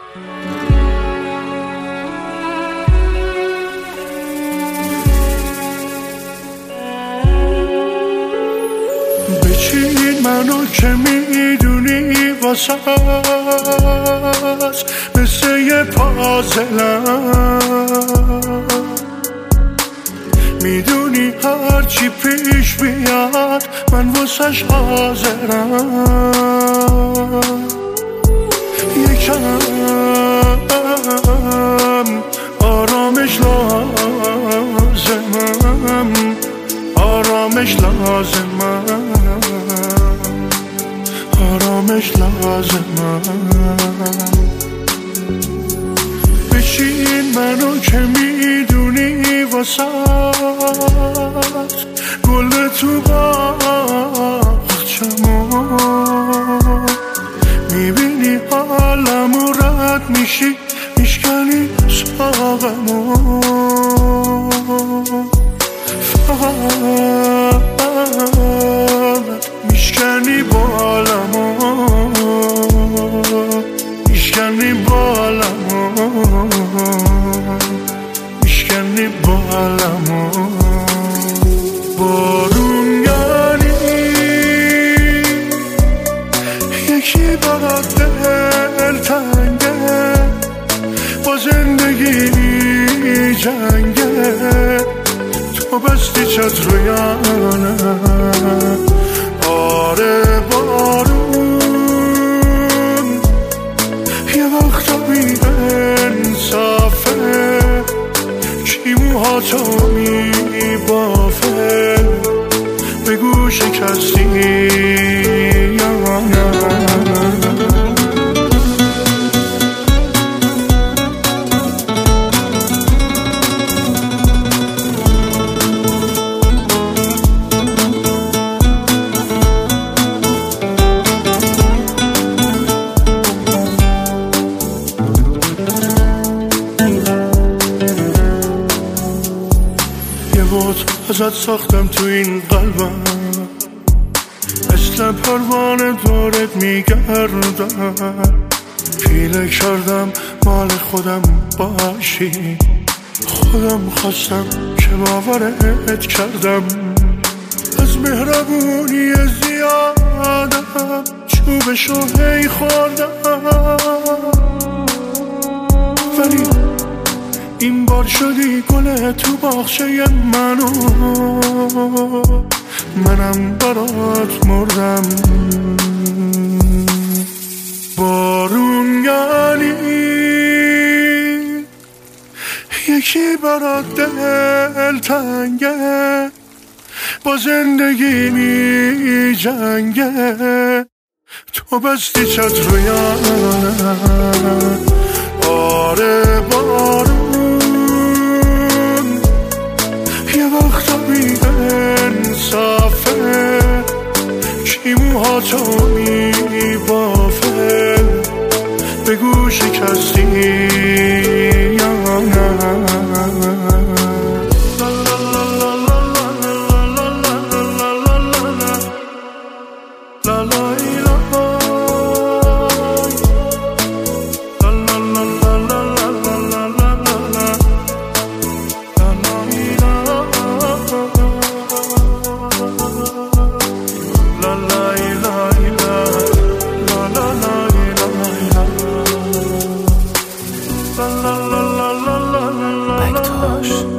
بچین منو که میدونی واسه مثل یه پازلم، میدونی هرچی پیش بیاد من واسش حاضرم. یکم آرامش لازمم، آرامش لازمم، آرامش لازمم. بشین منو که میدونی واسات گل تو باغچمو، میبینی حالمو رد میشی میشکنی ساقمو، فقط میشکنی بالمو، میشکنی بالمو، میشکنی بالمو. بارون یعنی یکی برات دلتنگه، با زندگی جنگه، تو بستی چتر و یانه. آره بارون یه وقتا بی انصافه، کی موهاتو میبافه، بگو شکستی یا نه. ازت ساختم تو این قلبم، مثل پروانه دورت میگردم، پیله کردم مال خودم باشی، خودم خواستم که باورت کردم. از مهربونی زیادم چوبشو هی خوردم، ولی این بار شدی گل تو باغچه منو، منم برات مردم. بارون یعنی یکی برات دلتنگه، با زندگی می جنگه، تو بستی چتر و یانه. آره بارون یه وقتا بی انصافه، کی موهاتو میبافه، بگو شکستی یا نه. Like Tosh.